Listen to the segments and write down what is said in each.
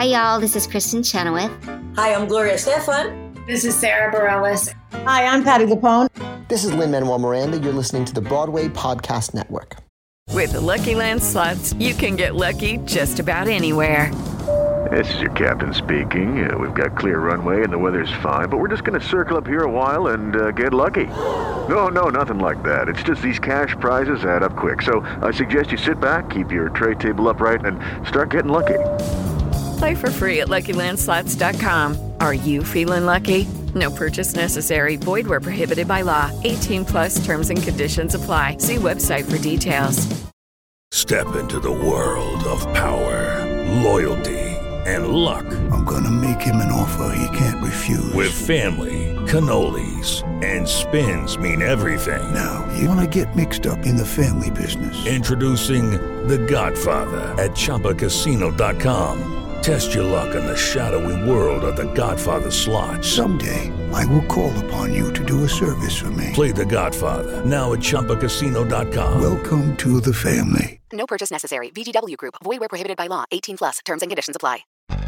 Hi, y'all. This is Kristen Chenoweth. Hi, I'm Gloria Stefan. This is Sarah Bareilles. Hi, I'm Patti LuPone. This is Lin-Manuel Miranda. You're listening to the Broadway Podcast Network. With the Lucky Land Slots, you can get lucky just about anywhere. This is your captain speaking. We've got clear runway and the weather's fine, but we're just going to circle up here a while and get lucky. No, nothing like that. It's just these cash prizes add up quick. So I suggest you sit back, keep your tray table upright, and start getting lucky. Play for free at LuckyLandSlots.com. Are you feeling lucky? No purchase necessary. Void where prohibited by law. 18 plus terms and conditions apply. See website for details. Step into the world of power, loyalty, and luck. I'm gonna make him an offer he can't refuse. With family, cannolis, and spins mean everything. Now, you wanna get mixed up in the family business. Introducing The Godfather at ChumbaCasino.com. Test your luck in the shadowy world of The Godfather slot. Someday, I will call upon you to do a service for me. Play The Godfather, now at ChumbaCasino.com. Welcome to the family. No purchase necessary. VGW Group. Void where prohibited by law. 18 plus. Terms and conditions apply.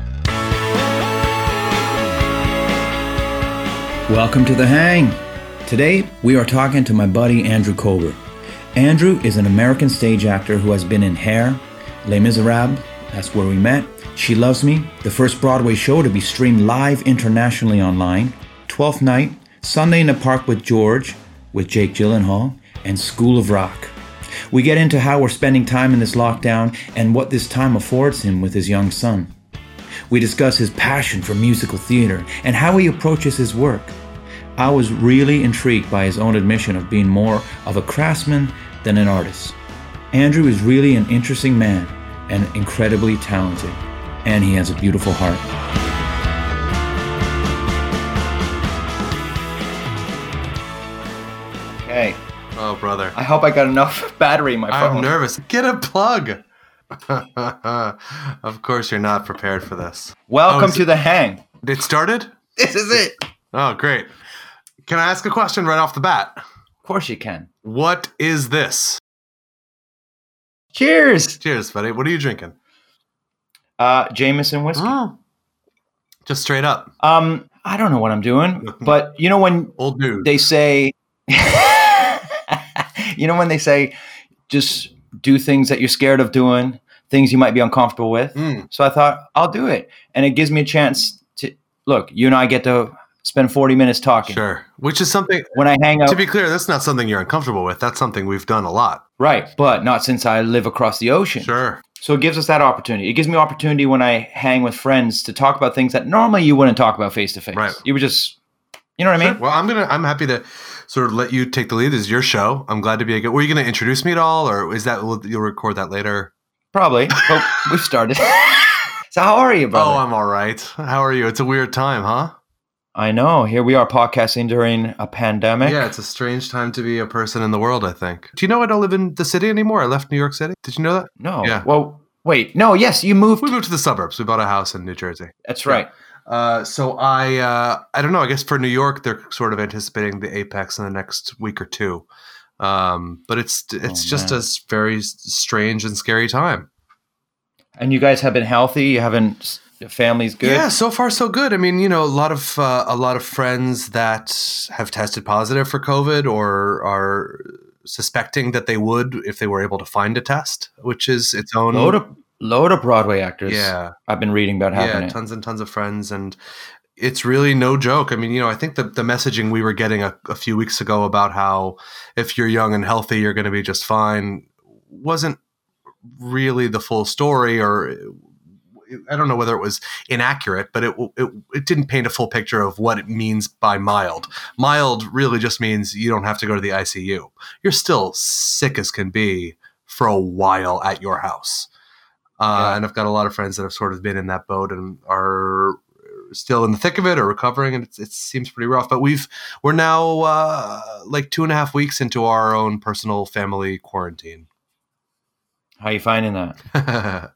Welcome to The Hang. Today, we are talking to my buddy Andrew Colbert. Andrew is an American stage actor who has been in Hair, Les Miserables, that's where we met, She Loves Me, the first Broadway show to be streamed live internationally online, 12th Night, Sunday in the Park with George, with Jake Gyllenhaal, and School of Rock. We get into how we're spending time in this lockdown and what this time affords him with his young son. We discuss his passion for musical theater and how he approaches his work. I was really intrigued by his own admission of being more of a craftsman than an artist. Andrew is really an interesting man and incredibly talented, and he has a beautiful heart. Okay. Oh, brother. I hope I got enough battery in my phone. I'm nervous. Get a plug. Of course you're not prepared for this. Welcome to The Hang. It started? This is it. Oh, great. Can I ask a question right off the bat? Of course you can. What is this? Cheers. Cheers, buddy. What are you drinking? Jameson whiskey. Oh. Just straight up. I don't know what I'm doing, but you know when old news. They say, you know when they say, just do things that you're scared of doing, things you might be uncomfortable with. So I thought I'll do it, and it gives me a chance to look. You and I get to spend 40 minutes talking. Sure, which is something. When I hang out, to be clear, that's not something you're uncomfortable with. That's something we've done a lot. Right, but not since I live across the ocean. Sure. So it gives us that opportunity. It gives me opportunity when I hang with friends to talk about things that normally you wouldn't talk about face to face. Right. You would just, you know what I mean? Well, I'm happy to sort of let you take the lead. This is your show. I'm glad to be a good. Were you going to introduce me at all, or is that you'll record that later? Probably. But we've started. So how are you, brother? Oh, I'm all right. How are you? It's a weird time, huh? I know. Here we are podcasting during a pandemic. Yeah, it's a strange time to be a person in the world, I think. Do you know I don't live in the city anymore? I left New York City. Did you know that? No. Yeah. Well, wait. No, yes, you moved. We moved to the suburbs. We bought a house in New Jersey. That's right. So I don't know. I guess for New York, they're sort of anticipating the apex in the next week or two. But it's just a very strange and scary time. And you guys have been healthy? You haven't... Family's good? Yeah, so far so good. I mean, you know, a lot of friends that have tested positive for COVID or are suspecting that they would if they were able to find a test, which is its own load of Broadway actors. Yeah, I've been reading about having it. Tons and tons of friends, and it's really no joke. I mean, you know, I think the messaging we were getting a few weeks ago about how if you're young and healthy, you're going to be just fine wasn't really the full story, or I don't know whether it was inaccurate, but it didn't paint a full picture of what it means by mild. Mild really just means you don't have to go to the ICU. You're still sick as can be for a while at your house. And I've got a lot of friends that have sort of been in that boat and are still in the thick of it or recovering, and it seems pretty rough. But we're now like 2.5 weeks into our own personal family quarantine. How are you finding that?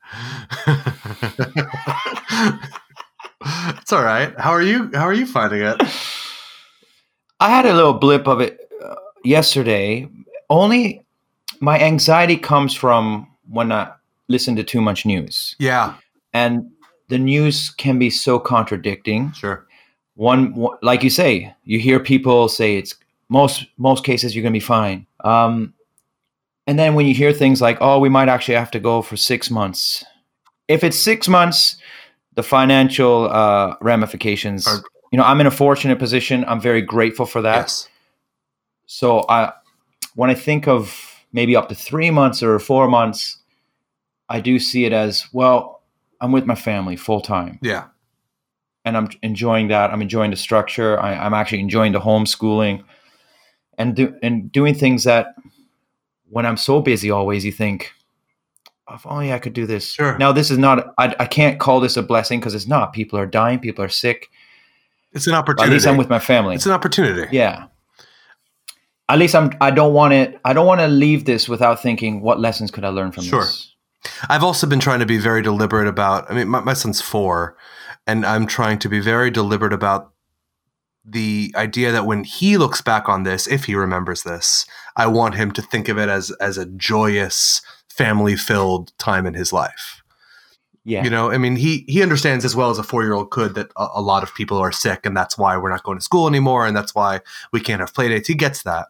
It's all right. How are you finding it? I had a little blip of it yesterday. Only my anxiety comes from when I listen to too much news. Yeah. And the news can be so contradicting. Sure. One, like you say, you hear people say it's most cases you're going to be fine. And then when you hear things like, oh, we might actually have to go for 6 months. If it's 6 months, the financial ramifications, I'm in a fortunate position. I'm very grateful for that. Yes. So when I think of maybe up to 3 months or 4 months, I do see it as, well, I'm with my family full time. Yeah. And I'm enjoying that. I'm enjoying the structure. I'm actually enjoying the homeschooling and doing things that when I'm so busy always, you think, oh yeah, I could do this. Sure. Now this is not, I can't call this a blessing because it's not. People are dying. People are sick. It's an opportunity. At least I'm with my family. It's an opportunity. Yeah. At least I don't want to leave this without thinking, what lessons could I learn from this? I've also been trying to be very deliberate about, my son's 4, and I'm trying to be very deliberate about the idea that when he looks back on this, if he remembers this, I want him to think of it as a joyous, family-filled time in his life. Yeah. He understands as well as a 4-year-old could that a lot of people are sick, and that's why we're not going to school anymore, and that's why we can't have play dates. He gets that.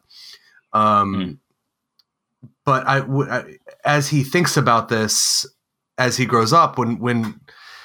But as he thinks about this, as he grows up, when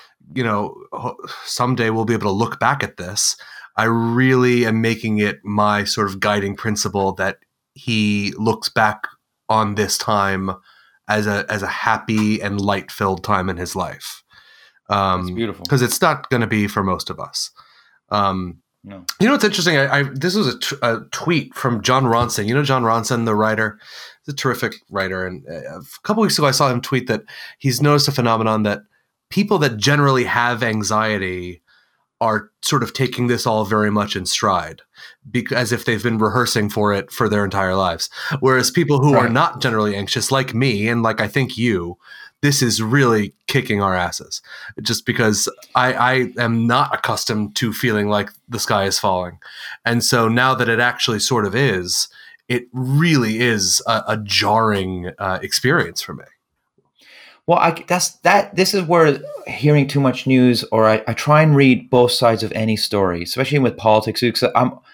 someday we'll be able to look back at this, I really am making it my sort of guiding principle that he looks back on this time as a happy and light-filled time in his life. That's beautiful. Because it's not going to be for most of us. No. What's interesting? This was a tweet from John Ronson. John Ronson, the writer? He's a terrific writer. And a couple weeks ago, I saw him tweet that he's noticed a phenomenon that people that generally have anxiety are sort of taking this all very much in stride, as if they've been rehearsing for it for their entire lives. Whereas people who are not generally anxious, like me, and like I think you, this is really kicking our asses. Just because I am not accustomed to feeling like the sky is falling. And so now that it actually sort of is, it really is a jarring experience for me. Well, this is where hearing too much news, or I try and read both sides of any story, especially with politics. Because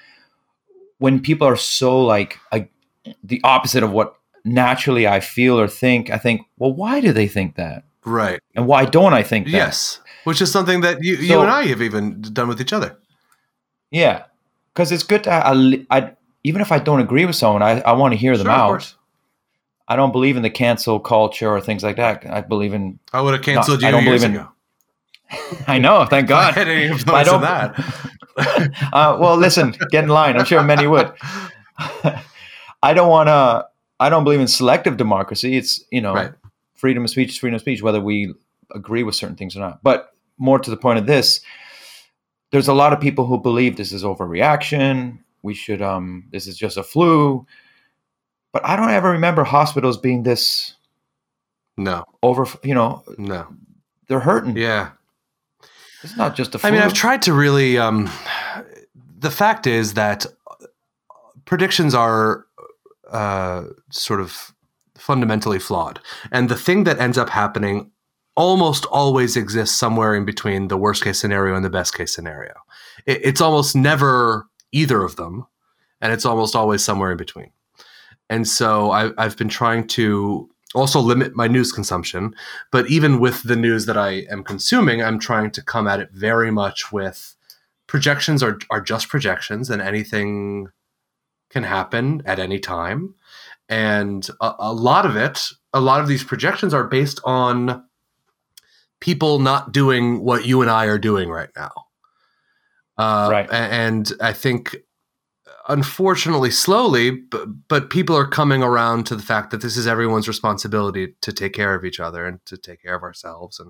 when people are so the opposite of what naturally I feel or think, I think, well, why do they think that? Right. And why don't I think that? Yes. Which is something that you and I have even done with each other. Yeah. Because it's good to, even if I don't agree with someone, I want to hear them out. Of course. I don't believe in the cancel culture or things like that. I believe in. I would have canceled you years ago. I know, thank God. I didn't even notice that. Well, listen, get in line. I'm sure many would. I don't believe in selective democracy. It's, right. Freedom of speech is freedom of speech, whether we agree with certain things or not. But more to the point of this, there's a lot of people who believe this is overreaction. We should, this is just a flu. But I don't ever remember hospitals being this. No. No. They're hurting. Yeah. It's not just a flu. I've tried to really, the fact is that predictions are sort of fundamentally flawed. And the thing that ends up happening almost always exists somewhere in between the worst case scenario and the best case scenario. It's almost never either of them. And it's almost always somewhere in between. And so I've been trying to also limit my news consumption. But even with the news that I am consuming, I'm trying to come at it very much with projections are just projections, and anything can happen at any time. And a lot of these projections are based on people not doing what you and I are doing right now. Right. And I think, unfortunately, slowly, but people are coming around to the fact that this is everyone's responsibility to take care of each other and to take care of ourselves.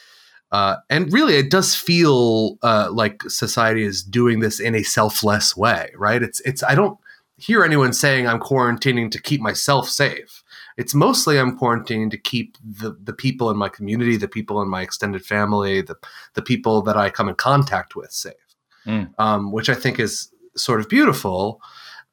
And really, it does feel like society is doing this in a selfless way, right? It's I don't hear anyone saying I'm quarantining to keep myself safe. It's mostly I'm quarantining to keep the people in my community, the people in my extended family, the people that I come in contact with safe, which I think is sort of beautiful.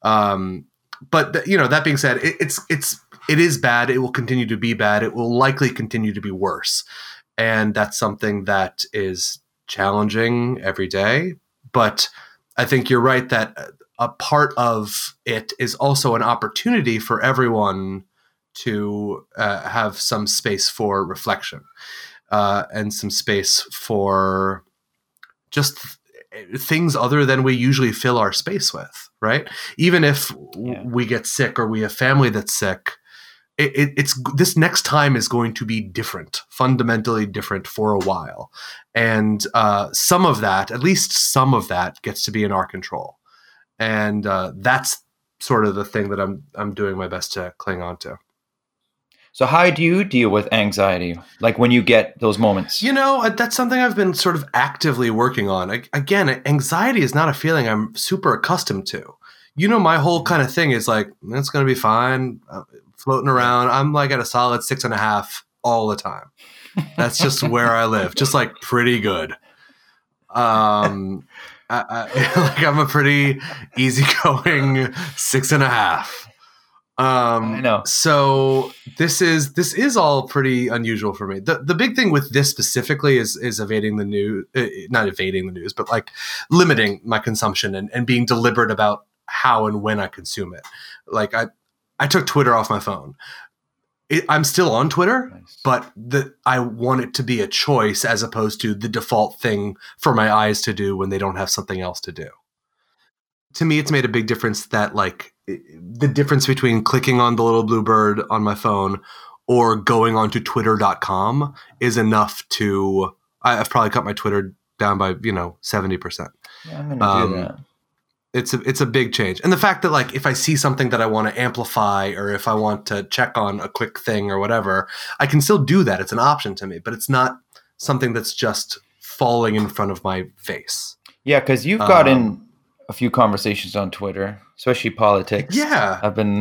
But that being said, it is bad. It will continue to be bad. It will likely continue to be worse. And that's something that is challenging every day. But I think you're right that a part of it is also an opportunity for everyone to have some space for reflection and some space for just things other than we usually fill our space with, right? Even if we get sick or we have family that's sick, it's this next time is going to be different, fundamentally different for a while. And some of that, at least some of that, gets to be in our control. And that's sort of the thing that I'm doing my best to cling on to. So how do you deal with anxiety? Like when you get those moments? That's something I've been sort of actively working on. Again, anxiety is not a feeling I'm super accustomed to. My whole kind of thing is like, it's going to be fine, floating around. I'm like at a solid 6.5 all the time. That's just where I live. Just like pretty good. I'm a pretty easygoing 6.5. I know. So this is all pretty unusual for me. The big thing with this specifically is evading the news, not evading the news, but like limiting my consumption and being deliberate about how and when I consume it. Like I took Twitter off my phone. I'm still on Twitter, nice. But I want it to be a choice as opposed to the default thing for my eyes to do when they don't have something else to do. To me, it's made a big difference that like the difference between clicking on the little blue bird on my phone or going onto twitter.com is enough to, I've probably cut my Twitter down by, 70%. Yeah, I'm going to do that. It's a big change. And the fact that like, if I see something that I want to amplify or if I want to check on a quick thing or whatever, I can still do that. It's an option to me, but it's not something that's just falling in front of my face. Yeah. Cause you've got in a few conversations on Twitter, especially politics. Yeah.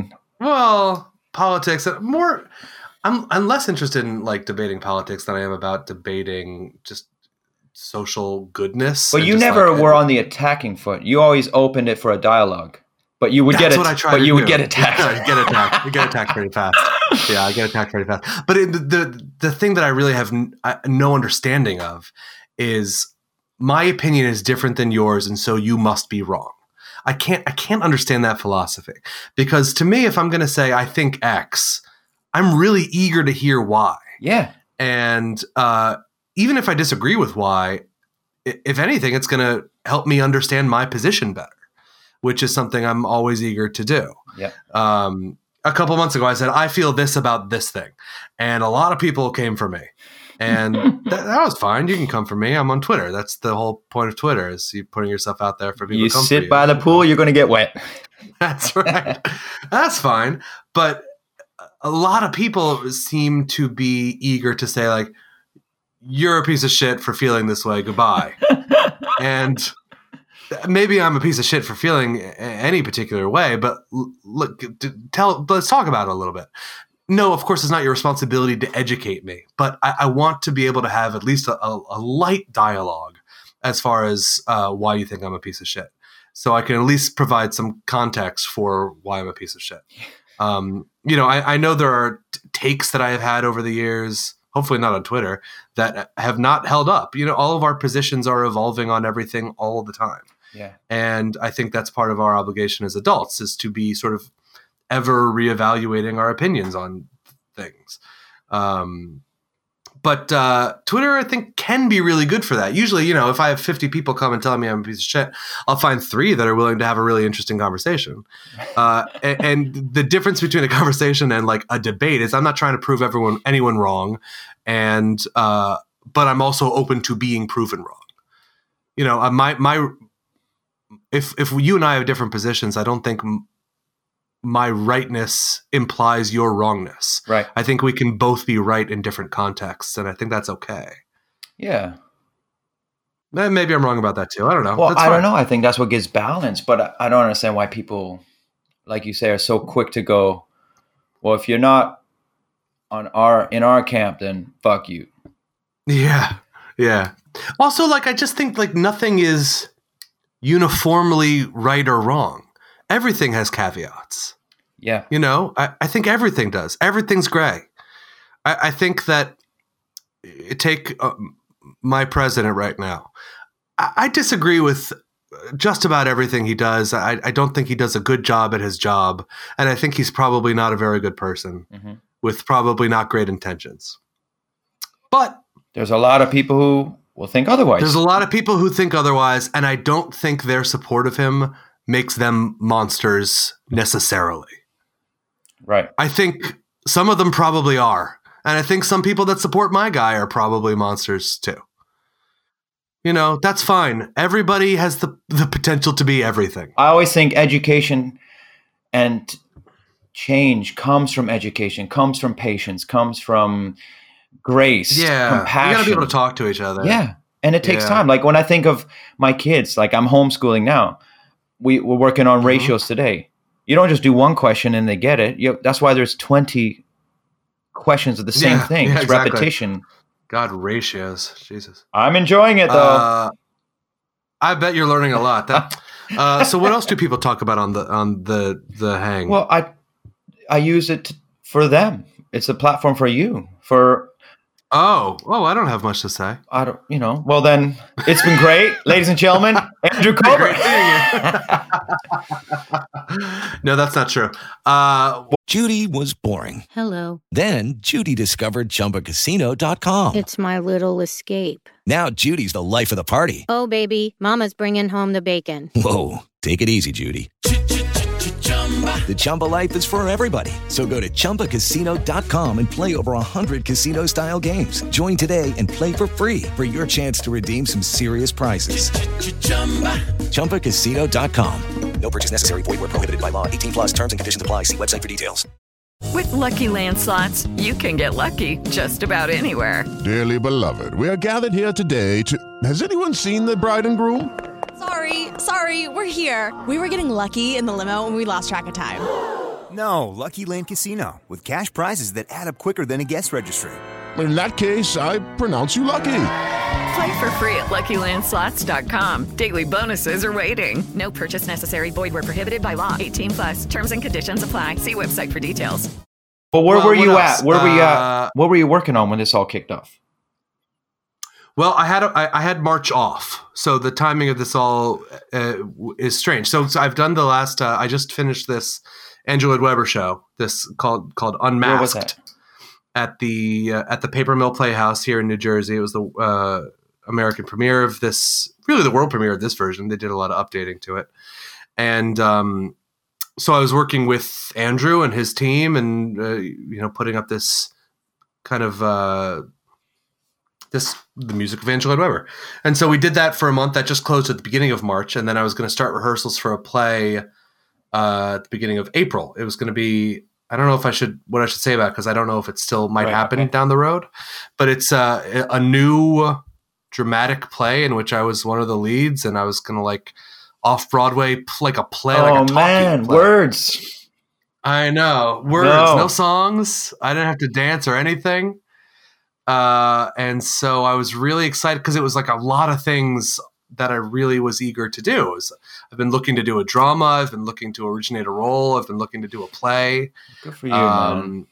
Politics more. I'm less interested in like debating politics than I am about debating just social goodness. But you never were on the attacking foot. You always opened it for a dialogue. But you would get it. But you would get attacked. You get attacked. You get attacked pretty fast. Yeah, I get attacked pretty fast. But the thing that I really have no understanding of is my opinion is different than yours, and so you must be wrong. I can't understand that philosophy, because to me, if I'm going to say I think X, I'm really eager to hear why. Yeah. And even if I disagree with why, if anything, it's going to help me understand my position better, which is something I'm always eager to do. Yeah. A couple months ago, I said, I feel this about this thing. And a lot of people came for me. And that was fine. You can come for me. I'm on Twitter. That's the whole point of Twitter, is you putting yourself out there for people to come for you. You sit by the pool, you're going to get wet. That's right. That's fine. But a lot of people seem to be eager to say, like, you're a piece of shit for feeling this way. Goodbye. And maybe I'm a piece of shit for feeling any particular way, but look, let's talk about it a little bit. No, of course, it's not your responsibility to educate me, but I want to be able to have at least a light dialogue as far as why you think I'm a piece of shit. So I can at least provide some context for why I'm a piece of shit. I know there are takes that I have had over the years, hopefully not on Twitter, that have not held up. All of our positions are evolving on everything all the time. Yeah. And I think that's part of our obligation as adults, is to be sort of ever reevaluating our opinions on things. But Twitter, I think, can be really good for that. Usually, if I have 50 people come and tell me I'm a piece of shit, I'll find 3 that are willing to have a really interesting conversation. And the difference between a conversation and like a debate is I'm not trying to prove anyone wrong. And but I'm also open to being proven wrong. If you and I have different positions, I don't think my rightness implies your wrongness. Right. I think we can both be right in different contexts, and I think that's okay. Yeah. Maybe I'm wrong about that too. I don't know. Well, I don't know. I think that's what gives balance, but I don't understand why people, like you say, are so quick to go, well, if you're not in our camp, then fuck you. Yeah. Yeah. Also, like, I just think like nothing is uniformly right or wrong. Everything has caveats. Yeah. I think everything does. Everything's gray. I think that take my president right now. I disagree with just about everything he does. I don't think he does a good job at his job. And I think he's probably not a very good person with probably not great intentions. But there's a lot of people who will think otherwise. There's a lot of people who think otherwise. And I don't think their support of him makes them monsters necessarily. Right. I think some of them probably are. And I think some people that support my guy are probably monsters too. You know, that's fine. Everybody has the potential to be everything. I always think education and change comes from education, comes from patience, comes from grace, compassion. You got to be able to talk to each other. Yeah. And it takes time. Like when I think of my kids, like I'm homeschooling now. We're working on ratios today. You don't just do one question and they get it. That's why there's 20 questions of the same thing. It's exactly. Repetition. God, ratios. Jesus. I'm enjoying it though. I bet you're learning a lot. So what else do people talk about on the hang? Well, I use it for them. It's a platform for you. Oh, I don't have much to say. I don't, well then it's been great. Ladies and gentlemen, Andrew Kober. No, that's not true. Judy was boring. Hello. Then Judy discovered ChumbaCasino.com. It's my little escape. Now Judy's the life of the party. Oh, baby, mama's bringing home the bacon. Whoa, take it easy, Judy. The Chumba life is for everybody. So go to ChumbaCasino.com and play over 100 casino-style games. Join today and play for free for your chance to redeem some serious prizes. ChumbaCasino.com. No purchase necessary. Void where prohibited by law. 18+ terms and conditions apply. See website for details. With Lucky Land Slots, you can get lucky just about anywhere. Dearly beloved, we are gathered here today to... Has anyone seen the bride and groom? Sorry, we're here. We were getting lucky in the limo and we lost track of time. No, Lucky Land Casino, with cash prizes that add up quicker than a guest registry. In that case, I pronounce you lucky. Play for free at LuckyLandSlots.com. Daily bonuses are waiting. No purchase necessary. Void where prohibited by law. 18+. Terms and conditions apply. See website for details. But where were you at? What were you working on when this all kicked off? Well, I had March off, so the timing of this all is strange. So I've done the last. I just finished this Andrew Lloyd Webber show. This called Unmasked. Where was that? At the Paper Mill Playhouse here in New Jersey. It was the American premiere of this, really the world premiere of this version. They did a lot of updating to it, and so I was working with Andrew and his team, and putting up this kind of. The music of Andrew Lloyd Webber. And so we did that for a month. That just closed at the beginning of March. And then I was going to start rehearsals for a play at the beginning of April. It was going to be, I don't know what I should say about it, because I don't know if it still might happen down the road. But it's a new dramatic play in which I was one of the leads, and I was going to off-Broadway, like a play, like a talking play. Words. I know. Words, no songs. I didn't have to dance or anything. And so I was really excited because it was like a lot of things that I really was eager to do. I've been looking to do a drama. I've been looking to originate a role. I've been looking to do a play. Good for you, man.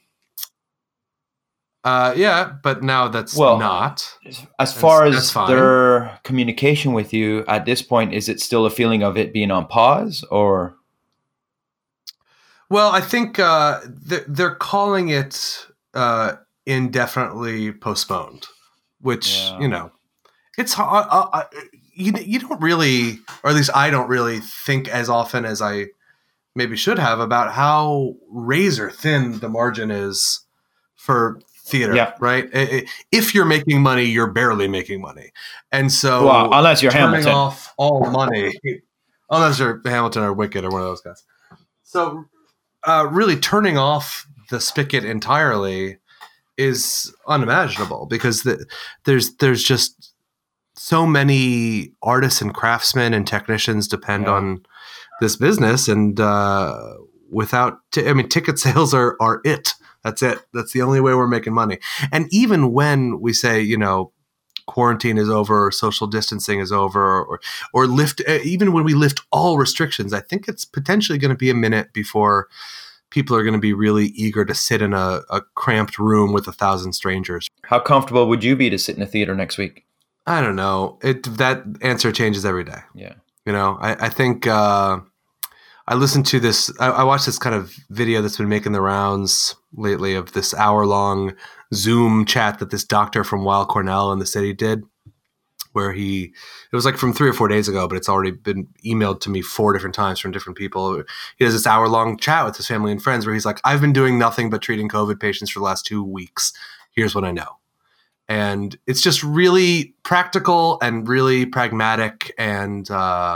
Yeah, but now that's not. As far as their communication with you at this point, is it still a feeling of it being on pause, or? Well, I think they're calling it indefinitely postponed, which it's hard. You don't really, or at least I don't really think as often as I maybe should have about how razor thin the margin is for theater, right? If you're making money, you're barely making money, and so unless you're turning Hamilton, off all money, unless you're Hamilton or Wicked or one of those guys. So really turning off the spigot entirely is unimaginable, because there's just so many artists and craftsmen and technicians depend on this business, and without ticket sales are it. That's it. That's the only way we're making money. And even when we say, quarantine is over, or social distancing is over, or lift, even when we lift all restrictions, I think it's potentially going to be a minute before people are going to be really eager to sit in a cramped room with 1,000 strangers. How comfortable would you be to sit in a theater next week? I don't know. That answer changes every day. Yeah. You know, I think I listened to this. I watched this kind of video that's been making the rounds lately of this hour-long Zoom chat that this doctor from Weill Cornell in the city did, where it was like from 3 or 4 days ago, but it's already been emailed to me 4 different times from different people. He has this hour-long chat with his family and friends where he's like, I've been doing nothing but treating COVID patients for the last 2 weeks. Here's what I know. And it's just really practical and really pragmatic and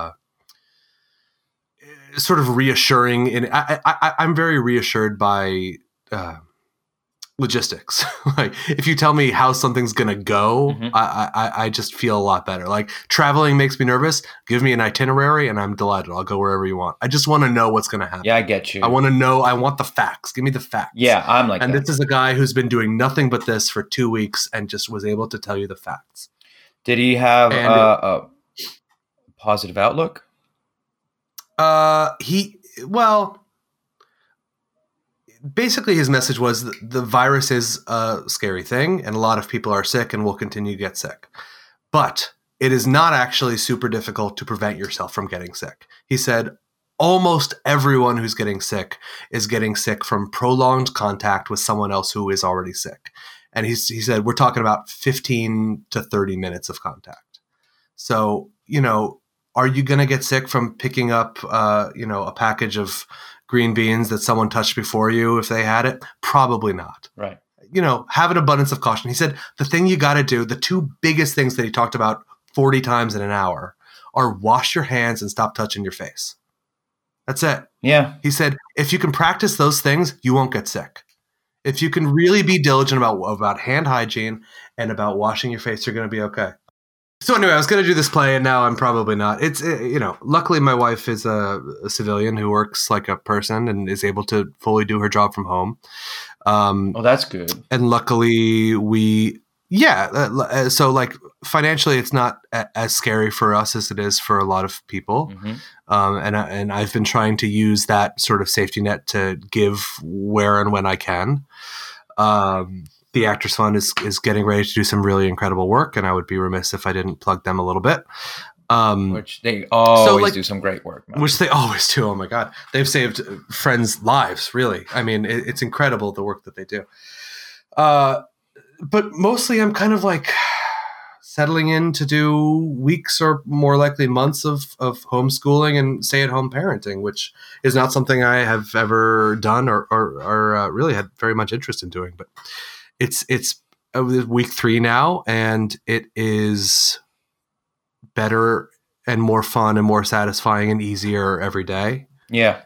sort of reassuring. And I'm very reassured by logistics. Like if you tell me how something's gonna go, I just feel a lot better. Like traveling makes me nervous. Give me an itinerary and I'm delighted. I'll go wherever you want. I just want to know what's gonna happen. Yeah, I get you. I want to know. I want the facts. Give me the facts. Yeah, I'm like and that. This is a guy who's been doing nothing but this for 2 weeks and just was able to tell you the facts. Did he have a positive outlook? Basically, his message was that the virus is a scary thing and a lot of people are sick and will continue to get sick. But it is not actually super difficult to prevent yourself from getting sick. He said almost everyone who's getting sick is getting sick from prolonged contact with someone else who is already sick. And he said we're talking about 15 to 30 minutes of contact. So, you know, are you going to get sick from picking up, a package of green beans that someone touched before you if they had it? Probably not. Right. You know, have an abundance of caution. He said the thing you got to do, the 2 biggest things that he talked about 40 times in an hour are wash your hands and stop touching your face. That's it. Yeah. He said if you can practice those things, you won't get sick. If you can really be diligent about hand hygiene and about washing your face, you're going to be okay. So anyway, I was going to do this play and now I'm probably not. It's, luckily my wife is a civilian who works like a person and is able to fully do her job from home. That's good. And luckily so like financially it's not as scary for us as it is for a lot of people. And I've been trying to use that sort of safety net to give where and when I can. The Actors Fund is getting ready to do some really incredible work, and I would be remiss if I didn't plug them a little bit. Which they always do some great work. Man. Which they always do. Oh my God. They've saved friends' lives, really. I mean, it's incredible the work that they do. But mostly I'm kind of like settling in to do weeks or more likely months of homeschooling and stay-at-home parenting, which is not something I have ever done or really had very much interest in doing. But it's week 3 now, and it is better and more fun and more satisfying and easier every day. Yeah.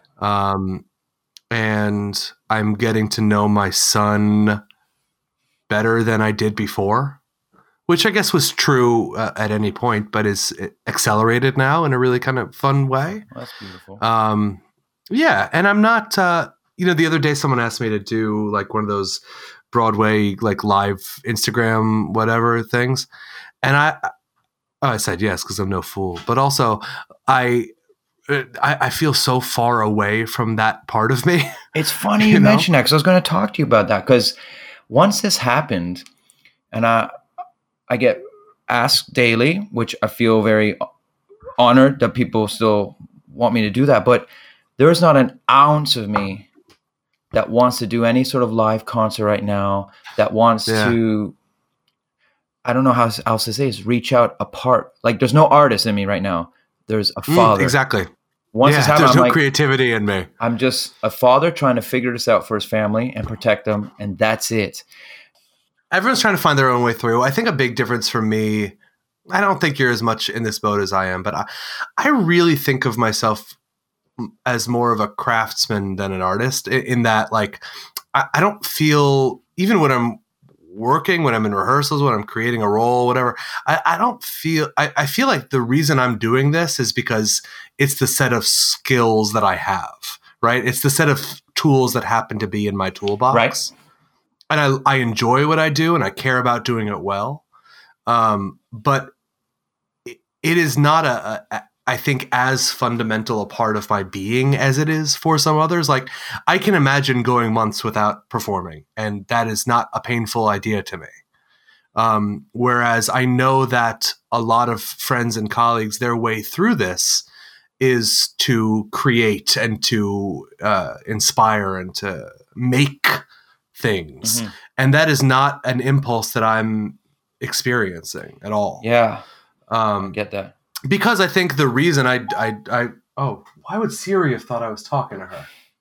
And I'm getting to know my son better than I did before, which I guess was true at any point, but is accelerated now in a really kind of fun way. Well, that's beautiful. Yeah. And I'm not, the other day someone asked me to do like one of those Broadway, like live Instagram, whatever things. And I said yes, because I'm no fool. But also I feel so far away from that part of me. It's funny you mention that, because I was going to talk to you about that. Because once this happened, and I get asked daily, which I feel very honored that people still want me to do that. But there is not an ounce of me that wants to do any sort of live concert right now, that wants to, I don't know how else to say this, reach out apart. Like there's no artist in me right now. There's a father. Exactly. Once this happened, there's I'm no creativity in me. I'm just a father trying to figure this out for his family and protect them. And that's it. Everyone's trying to find their own way through. I think a big difference for me, I don't think you're as much in this boat as I am, but I really think of myself as more of a craftsman than an artist, in that like I don't feel, even when I'm working, when I'm in rehearsals, when I'm creating a role, whatever, I don't feel, I feel like the reason I'm doing this is because it's the set of skills that I have, right? It's the set of tools that happen to be in my toolbox. Right. And I enjoy what I do and I care about doing it well. But it is not I think, as fundamental a part of my being as it is for some others. Like, I can imagine going months without performing, and that is not a painful idea to me. Whereas I know that a lot of friends and colleagues, their way through this is to create and to inspire and to make things. Mm-hmm. And that is not an impulse that I'm experiencing at all. Yeah. I get that. Because I think the reason why would Siri have thought I was talking to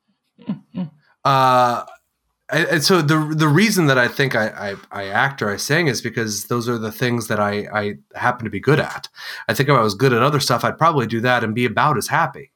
her? And so the reason that I think I act or I sing is because those are the things that I happen to be good at. I think if I was good at other stuff, I'd probably do that and be about as happy.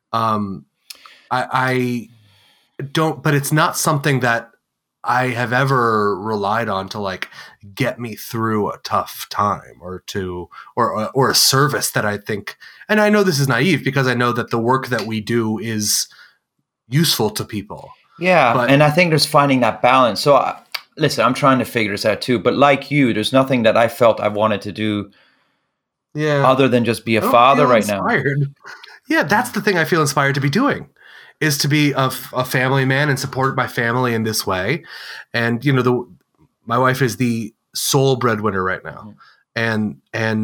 I don't, but it's not something that I have ever relied on to like get me through a tough time or a service that I think, and I know this is naive because I know that the work that we do is useful to people. Yeah. And I think there's finding that balance. So listen, I'm trying to figure this out too, but like you, there's nothing that I felt I wanted to do other than just be a father right inspired. Now. Yeah. That's the thing I feel inspired to be doing. Is to be a family man and support my family in this way. And, you know, my wife is the sole breadwinner right now. And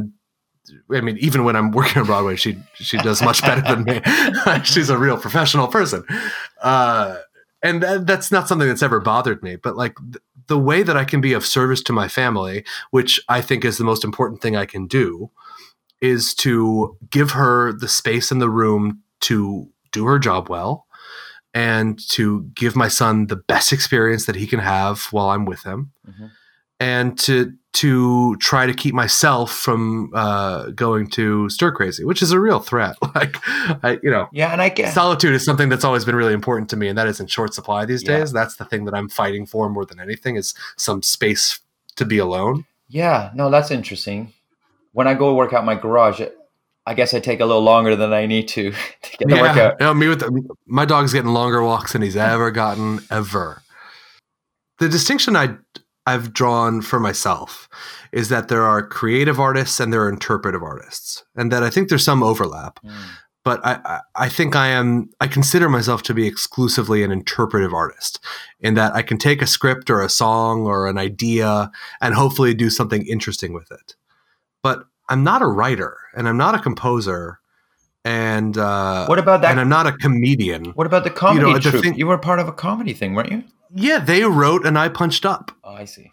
I mean, even when I'm working on Broadway, she does much better than me. She's a real professional person. And that's not something that's ever bothered me, but like the way that I can be of service to my family, which I think is the most important thing I can do, is to give her the space in the room to do her job well, and to give my son the best experience that he can have while I'm with him, and to try to keep myself from going to stir crazy, which is a real threat. Like, and I get solitude is something that's always been really important to me, and that is in short supply these days. That's the thing that I'm fighting for more than anything, is some space to be alone. Yeah, no, that's interesting. When I go work out in my garage, I guess I take a little longer than I need to get the workout. My dog's getting longer walks than he's ever gotten, ever. The distinction I've drawn for myself is that there are creative artists and there are interpretive artists, and that I think there's some overlap. But I think I consider myself to be exclusively an interpretive artist, in that I can take a script or a song or an idea and hopefully do something interesting with it. But I'm not a writer, and I'm not a composer, and what about that? And I'm not a comedian. What about the comedy troupe? You were part of a comedy thing, weren't you? Yeah, they wrote and I punched up. Oh, I see.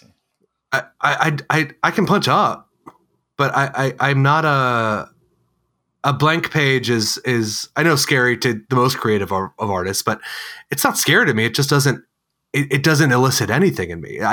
I can punch up, but I'm not a blank page is I know scary to the most creative of artists, but it's not scary to me. It just doesn't elicit anything in me.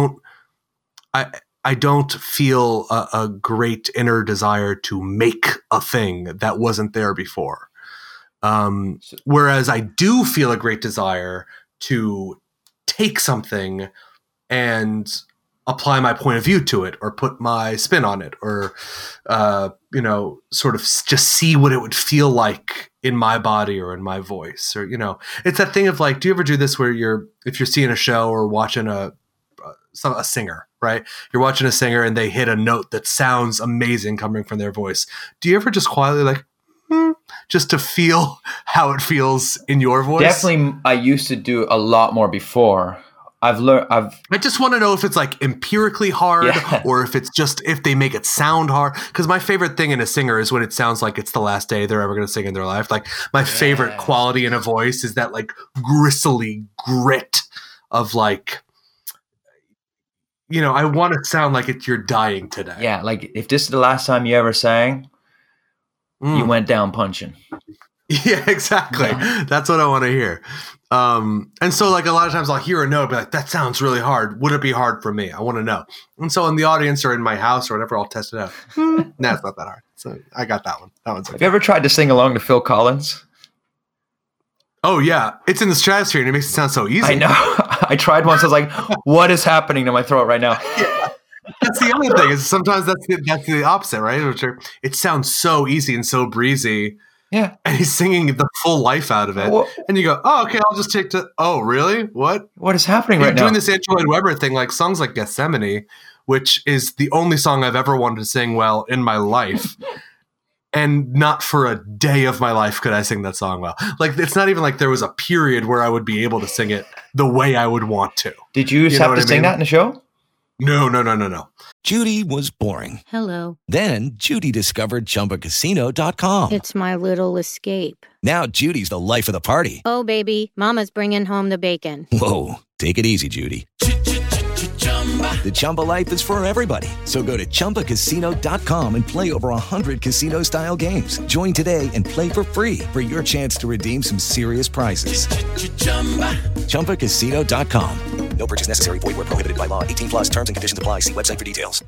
I don't feel a great inner desire to make a thing that wasn't there before. Whereas I do feel a great desire to take something and apply my point of view to it, or put my spin on it, or, sort of just see what it would feel like in my body or in my voice, or, it's that thing of like, do you ever do this where if you're seeing a show or watching a singer, right? You're watching a singer and they hit a note that sounds amazing coming from their voice. Do you ever just quietly like, just to feel how it feels in your voice? Definitely. I used to do a lot more before. I just want to know if it's like empirically hard, or if it's just, if they make it sound hard. Because my favorite thing in a singer is when it sounds like it's the last day they're ever going to sing in their life. Like, my favorite quality in a voice is that like gristly grit of like, I want to sound like you're dying today. Yeah, like if this is the last time you ever sang, you went down punching. Yeah, exactly. Yeah. That's what I want to hear. And so like a lot of times I'll hear a note and be like, that sounds really hard. Would it be hard for me? I want to know. And so in the audience or in my house or whatever, I'll test it out. Nah, it's not that hard. So I got that one. That one's okay. Have you ever tried to sing along to Phil Collins? Oh, yeah. It's in the stratosphere and it makes it sound so easy. I know. I tried once. I was like, what is happening to my throat right now? Yeah. That's the other thing, is sometimes that's the opposite, right? It sounds so easy and so breezy. Yeah. And he's singing the full life out of it. And you go, oh, okay, I'll just take to, oh, really? What is happening right now? Doing this Andrew Lloyd Webber thing, like songs like Gethsemane, which is the only song I've ever wanted to sing well in my life. And not for a day of my life could I sing that song well. Like, it's not even like there was a period where I would be able to sing it the way I would want to. Did you have to sing that in the show? No. Judy was boring. Hello. Then Judy discovered ChumbaCasino.com. It's my little escape. Now Judy's the life of the party. Oh, baby, mama's bringing home the bacon. Whoa, take it easy, Judy. The Chumba life is for everybody. So go to ChumbaCasino.com and play over 100 casino-style games. Join today and play for free for your chance to redeem some serious prizes. ChumbaCasino.com. No purchase necessary. Void where prohibited by law. 18 plus terms and conditions apply. See website for details.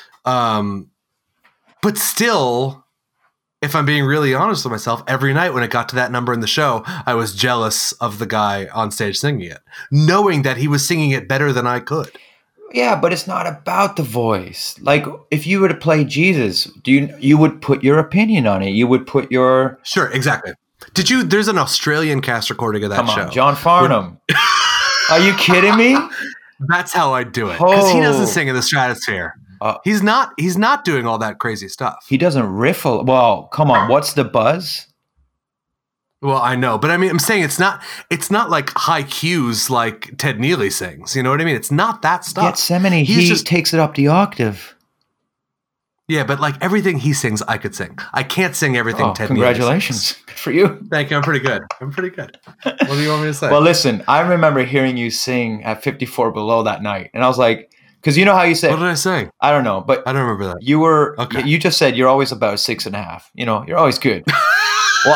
But still, if I'm being really honest with myself, every night when it got to that number in the show, I was jealous of the guy on stage singing it, knowing that he was singing it better than I could. Yeah, but it's not about the voice. Like, if you were to play Jesus, you would put your opinion on it. You would put your... Sure, exactly. There's an Australian cast recording of that show. Come on, John Farnham. Are you kidding me? That's how I do it. Because he doesn't sing in the stratosphere. He's not doing all that crazy stuff. He doesn't riffle. Well, come on. What's the buzz? Well, I know, but I mean, I'm saying it's not like high cues like Ted Neely sings. You know what I mean? It's not that stuff. Gethsemane, he just takes it up the octave. Yeah, but like everything he sings, I could sing. I can't sing everything Ted congratulations. Neely sings. Good for you. Thank you. I'm pretty good. What do you want me to say? Well, listen, I remember hearing you sing at 54 Below that night, and I was like, because you know how you say. What did I sing? I don't know, but I don't remember that. You were. Okay. You just said you're always about 6.5. You know, you're always good. Well,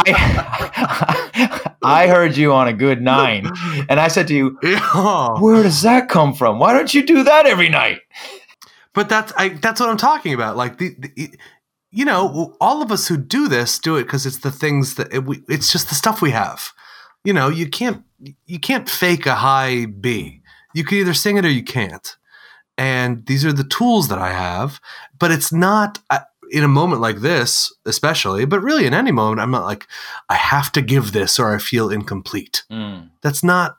I heard you on a good 9, and I said to you, "Where does that come from? Why don't you do that every night?" But that's what I'm talking about. Like you know, all of us who do this do it because it's the things that it's just the stuff we have. You know, you can't fake a high B. You can either sing it or you can't. And these are the tools that I have. But it's not. In a moment like this, especially, but really in any moment, I'm not like, I have to give this or I feel incomplete. That's not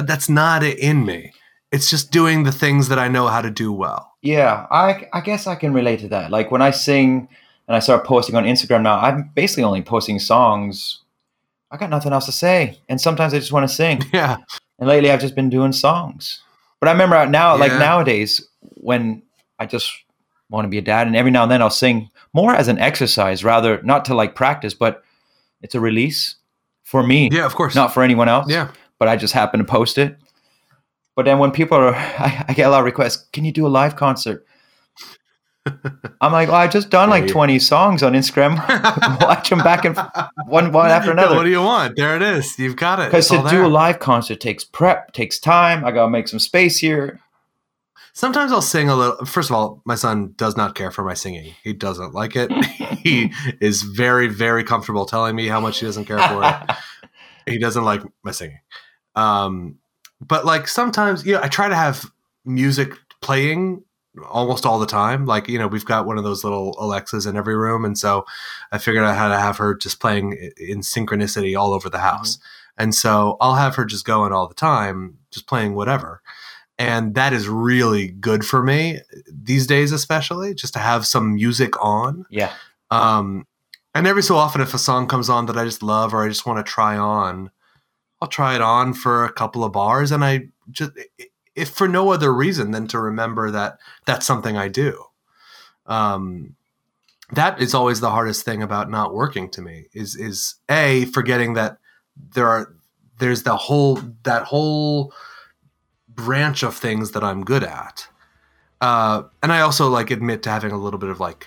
in me. It's just doing the things that I know how to do well. Yeah, I guess I can relate to that. Like when I sing and I start posting on Instagram now, I'm basically only posting songs. I got nothing else to say. And sometimes I just want to sing. Yeah. And lately I've just been doing songs. But I remember now, like nowadays, when I just want to be a dad, and every now and then I'll sing more as an exercise, rather not to like practice, but it's a release for me. Yeah, of course. Not for anyone else. Yeah. But I just happen to post it. But then when people I get a lot of requests, can you do a live concert? I'm like, I just done like 20 songs on Instagram. Watch them back and one after another. Yeah, what do you want? There it is. You've got it. Because to do a live concert takes prep, takes time. I got to make some space here. Sometimes I'll sing a little. First of all, my son does not care for my singing. He doesn't like it. He is very, very comfortable telling me how much he doesn't care for it. He doesn't like my singing. But like sometimes, I try to have music playing almost all the time. Like, we've got one of those little Alexas in every room. And so I figured out how to have her just playing in synchronicity all over the house. Mm-hmm. And so I'll have her just going all the time, just playing whatever. And that is really good for me these days, especially just to have some music on. Yeah. And every so often, if a song comes on that I just love or I just want to try on, I'll try it on for a couple of bars. And I just, if for no other reason than to remember that that's something I do. That is always the hardest thing about not working to me is A, forgetting that there's that whole branch of things that I'm good at. And I also like admit to having a little bit of like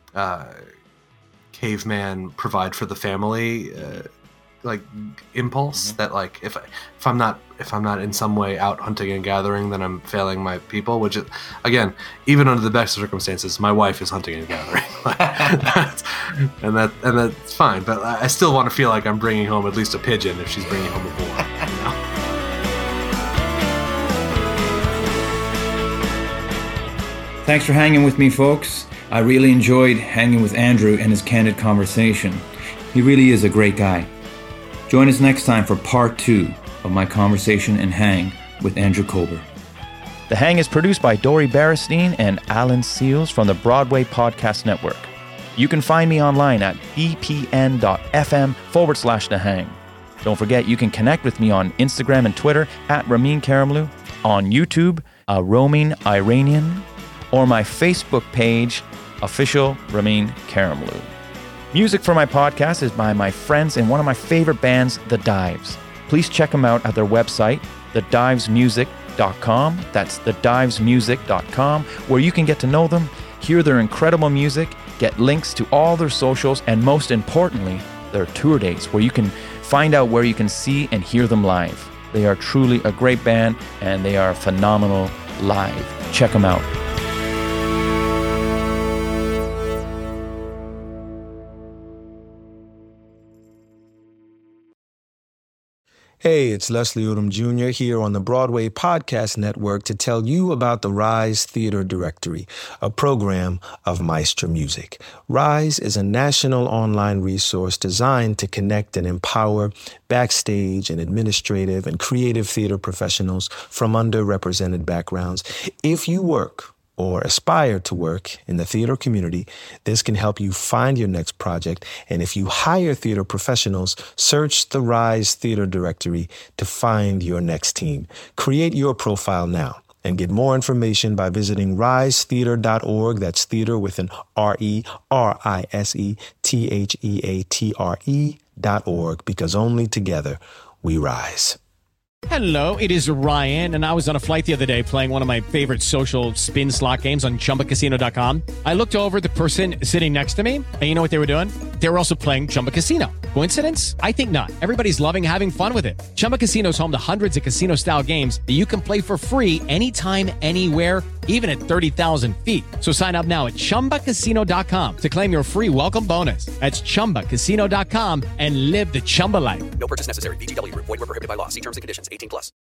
caveman provide for the family like impulse that like if I'm not in some way out hunting and gathering, then I'm failing my people, which is, again, even under the best circumstances, my wife is hunting and gathering. and that's fine, but I still want to feel like I'm bringing home at least a pigeon if she's bringing home a boar. Thanks for hanging with me, folks. I really enjoyed hanging with Andrew and his candid conversation. He really is a great guy. Join us next time for part 2 of my conversation and hang with Andrew Kober. The Hang is produced by Dori Berestein and Alan Seals from the Broadway Podcast Network. You can find me online at bpn.fm/The Hang. Don't forget, you can connect with me on Instagram and Twitter at Ramin Karimloo, on YouTube, a roaming Iranian, or my Facebook page, official Ramin Karimloo. Music for my podcast is by my friends in one of my favorite bands, The Dives. Please check them out at their website, thedivesmusic.com. That's thedivesmusic.com, where you can get to know them, hear their incredible music, get links to all their socials, and most importantly, their tour dates, where you can find out where you can see and hear them live. They are truly a great band, and they are phenomenal live. Check them out. Hey, it's Leslie Odom Jr. here on the Broadway Podcast Network to tell you about the Rise Theater Directory, a program of Maestro Music. Rise is a national online resource designed to connect and empower backstage and administrative and creative theater professionals from underrepresented backgrounds. If you work or aspire to work in the theater community, this can help you find your next project. And if you hire theater professionals, search the Rise Theater Directory to find your next team. Create your profile now and get more information by visiting risetheater.org. That's theater with an RERISETHEATRE.org, because only together we rise. Hello, it is Ryan, and I was on a flight the other day playing one of my favorite social spin slot games on ChumbaCasino.com. I looked over at the person sitting next to me, and you know what they were doing? They were also playing Chumba Casino. Coincidence? I think not. Everybody's loving having fun with it. Chumba Casino is home to hundreds of casino-style games that you can play for free anytime, anywhere, even at 30,000 feet. So sign up now at ChumbaCasino.com to claim your free welcome bonus. That's ChumbaCasino.com and live the Chumba life. No purchase necessary. VGW. Void where prohibited by law. See terms and conditions. 18+.